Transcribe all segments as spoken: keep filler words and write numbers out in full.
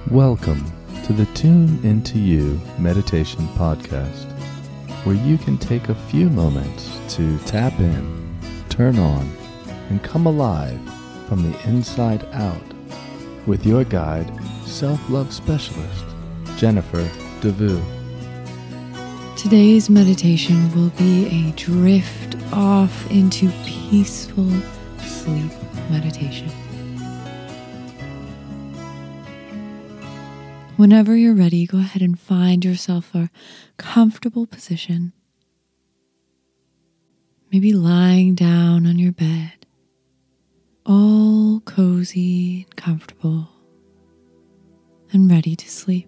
Welcome to the Tune Into You Meditation Podcast, where you can take a few moments to tap in, turn on, and come alive from the inside out with your guide, self-love specialist, Jennifer DeVue. Today's meditation will be a drift off into peaceful sleep meditation. Whenever you're ready, go ahead and find yourself a comfortable position. Maybe lying down on your bed, all cozy and comfortable and ready to sleep.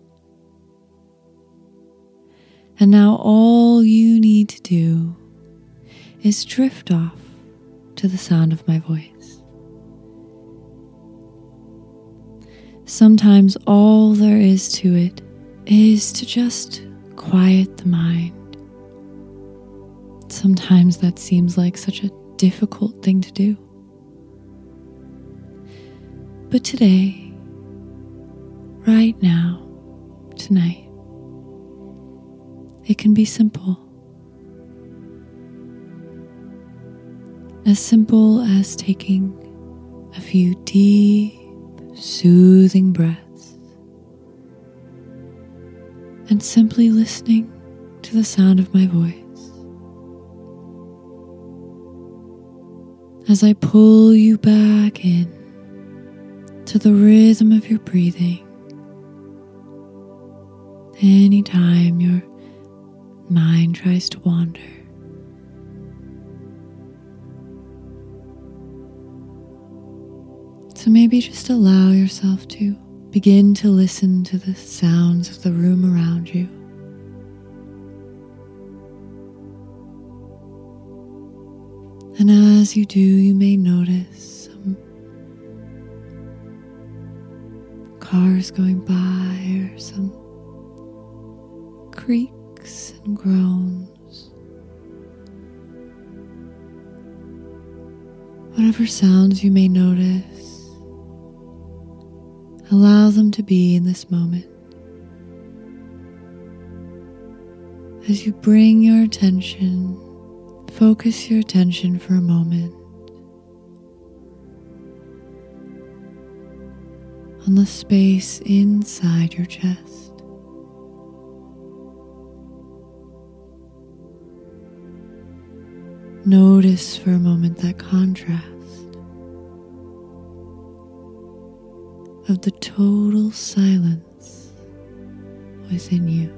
And now all you need to do is drift off to the sound of my voice. Sometimes all there is to it is to just quiet the mind. Sometimes that seems like such a difficult thing to do. But today, right now, tonight, it can be simple. As simple as taking a few deep, soothing breaths and simply listening to the sound of my voice as I pull you back in to the rhythm of your breathing. Anytime your mind tries to wander, so maybe just allow yourself to begin to listen to the sounds of the room around you. And as you do, you may notice some cars going by or some creaks and groans. Whatever sounds you may notice, allow them to be in this moment. As you bring your attention, focus your attention for a moment on the space inside your chest. Notice for a moment that contrast of the total silence within you.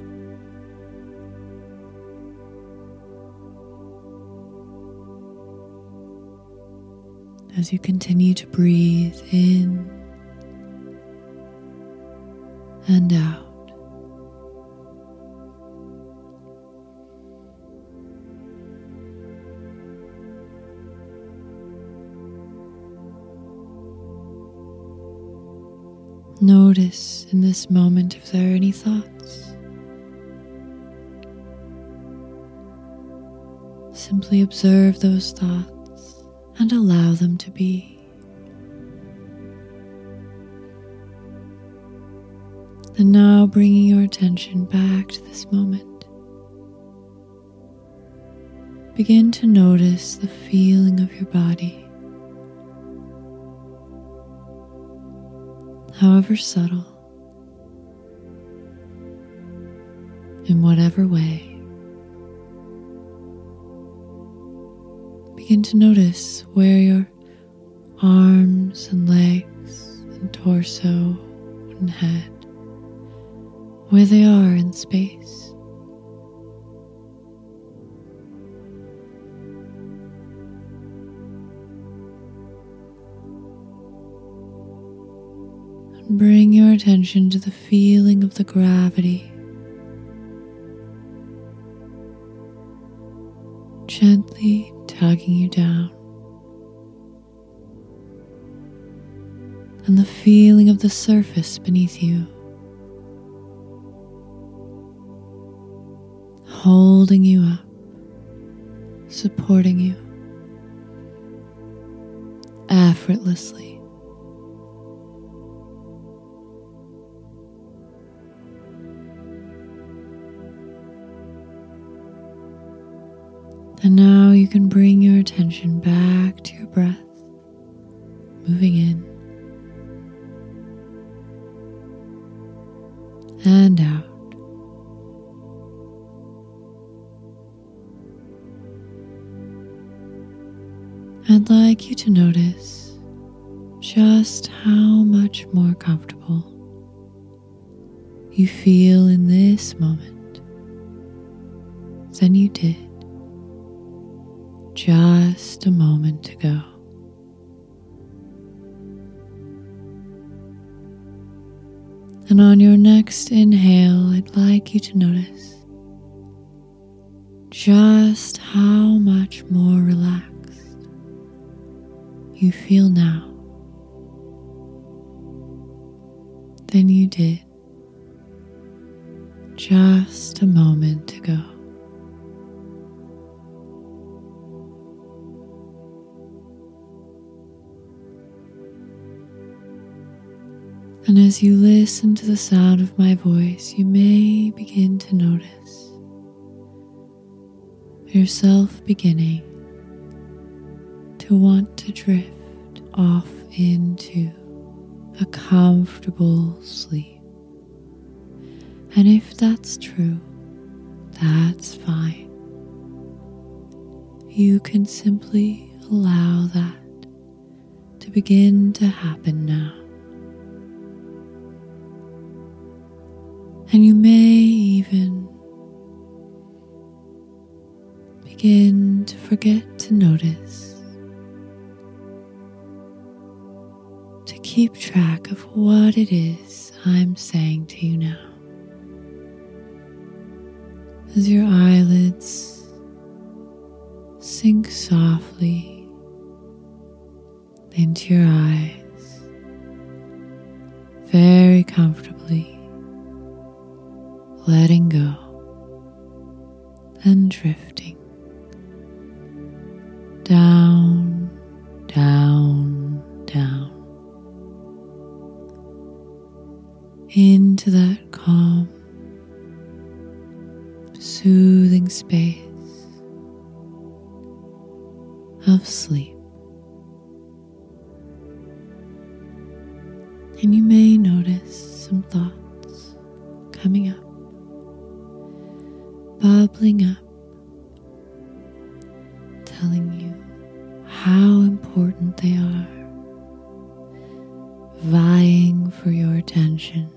As you continue to breathe in and out. Notice in this moment if there are any thoughts. Simply observe those thoughts and allow them to be. And now bringing your attention back to this moment, begin to notice the feeling of your body. However subtle, in whatever way, begin to notice where your arms and legs and torso and head, where they are in space. Bring your attention to the feeling of the gravity, gently tugging you down, and the feeling of the surface beneath you, holding you up, supporting you effortlessly. And now you can bring your attention back to your breath, moving in and out. I'd like you to notice just how much more comfortable you feel in this moment than you did just a moment ago. And on your next inhale, I'd like you to notice just how much more relaxed you feel now than you did just a moment ago. And as you listen to the sound of my voice, you may begin to notice yourself beginning to want to drift off into a comfortable sleep. And if that's true, that's fine. You can simply allow that to begin to happen now. And you may even begin to forget to notice, to keep track of what it is I'm saying to you now. As your eyelids sink softly into your eyes, very comfortably, letting go and drifting down, down, down into that calm, soothing space of sleep. And you may notice some thoughts coming up, bubbling up, telling you how important they are, vying for your attention.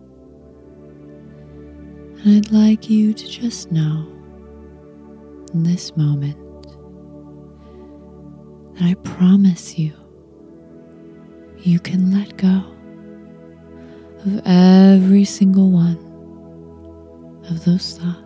And I'd like you to just know in this moment that I promise you, you can let go of every single one of those thoughts.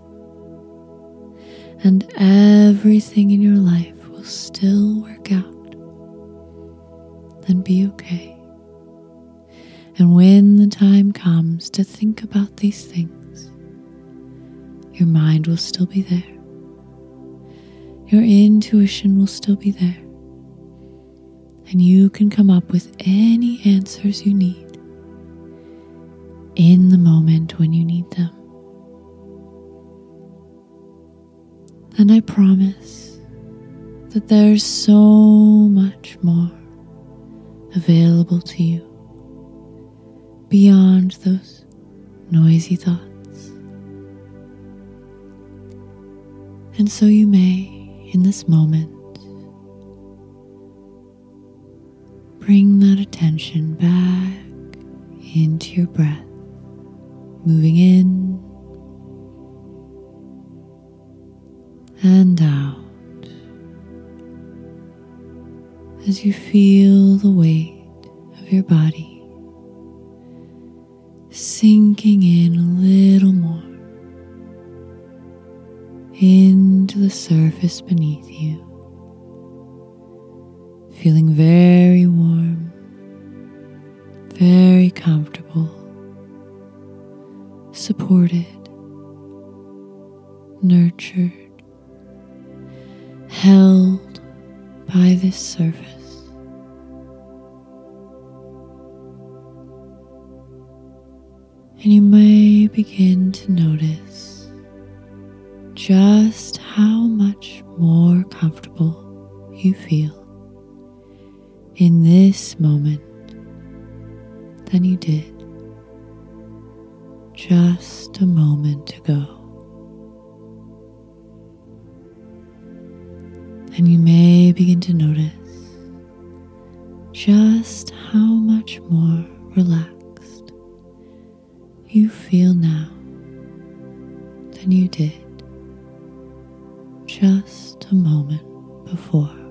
And everything in your life will still work out and be okay. And when the time comes to think about these things, your mind will still be there. Your intuition will still be there. And you can come up with any answers you need in the moment when you need them. And I promise that there's so much more available to you beyond those noisy thoughts. And so you may, in this moment, bring that attention back into your breath, moving in and out as you feel the weight of your body sinking in a little more into the surface beneath you, feeling very warm, very comfortable, supported, nurtured, held by this surface. And you may begin to notice just how much more comfortable you feel in this moment than you did just a moment ago. And you may begin to notice just how much more relaxed you feel now than you did just a moment before.